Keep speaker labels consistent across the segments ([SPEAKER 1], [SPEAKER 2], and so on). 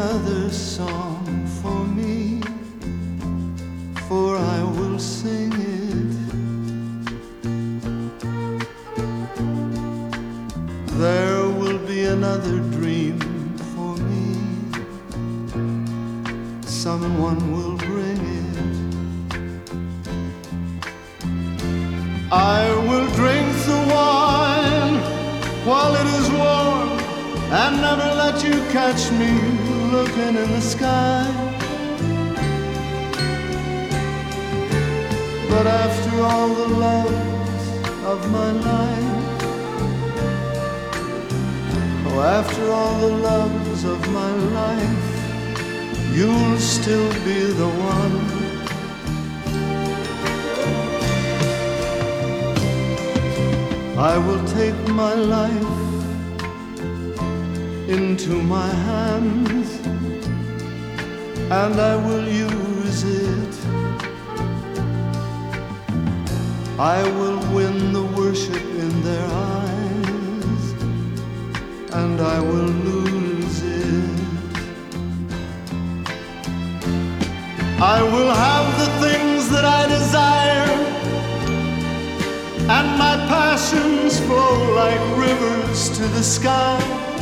[SPEAKER 1] another song for me, for I will sing it. There will be another dream for me, someone will bring it. I will drink the wine while it is warm, and never let you catch me looking in the sky. But after all the loves of my life, oh, after all the loves of my life, you'll still be the one. I will take my life into my hands, and I will use it. I will win the worship in their eyes, and I will lose it. I will have the things that I desire, and my passions flow like rivers to the sky.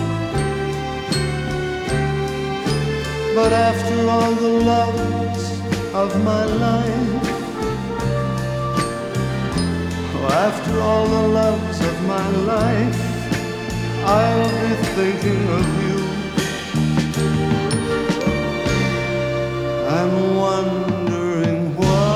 [SPEAKER 1] But after all the loves of my life, oh, after all the loves of my life, I'll be thinking of you and wondering why.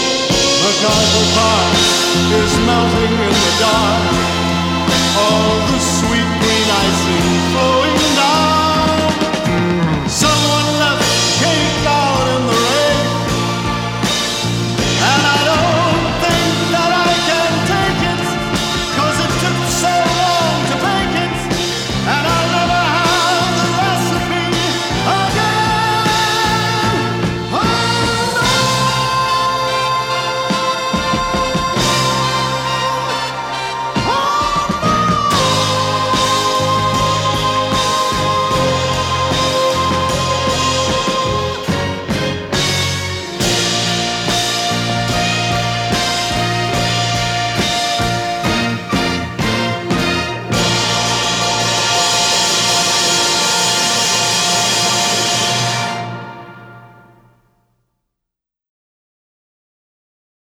[SPEAKER 1] MacArthur Park is melting in the dark. All the